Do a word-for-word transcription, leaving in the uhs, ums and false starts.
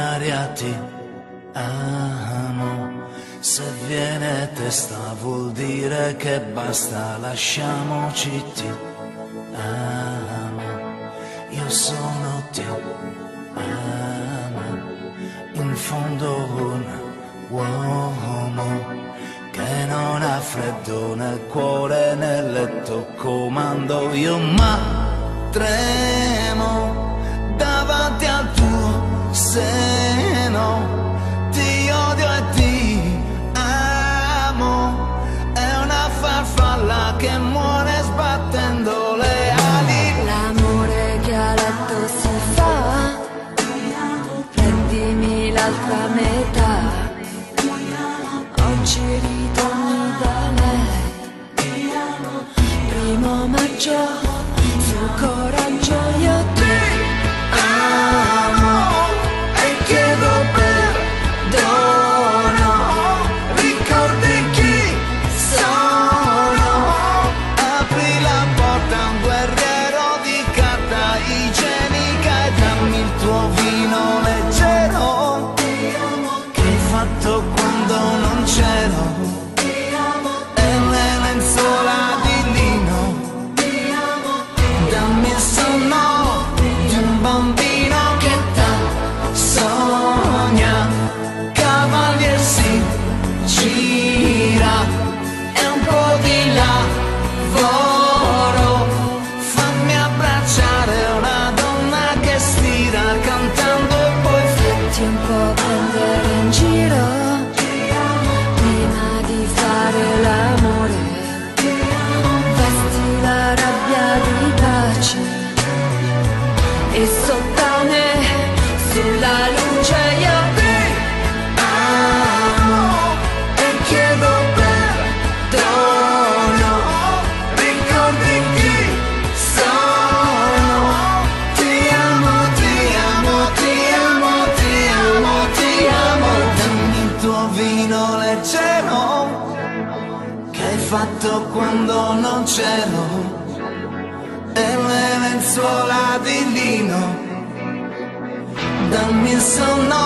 aria ti amo. Se viene testa vuol dire che basta, lasciamoci ti amo. Io sono ti amo. In fondo un uomo che non ha freddo nel cuore, nel letto comando io, ma tremo davanti al tuo seno. Ti odio e ti amo, è una farfalla che muore sbattendo le ali. L'amore che a letto si fa, prendimi l'altra metà. Oggi ritorni da lei, primo maggio, sul coraggio io ti amo e chiedo perdono. Ricordi chi sono? Apri la porta a un guerriero di carta igienica e dammi il tuo vino leggero che hai fatto quando non c'ero. E le lenzuola di lino, dammi il sonno di un bambino che t'ha sogna. Cavalier si gira e un po' di lavoro. Fammi abbracciare una donna che stira cantando e poi Fatti un po' prendere in giro prima di fare l'amore. Vesti la rabbia di pace e sottane sulla luce io ti amo e chiedo perdono. Ricordi chi sono? Ti amo, ti amo, ti amo, ti amo, ti amo. dammi il tuo vino leggero che hai fatto quando non c'ero. E le lenzuola di lino, dammi il sonno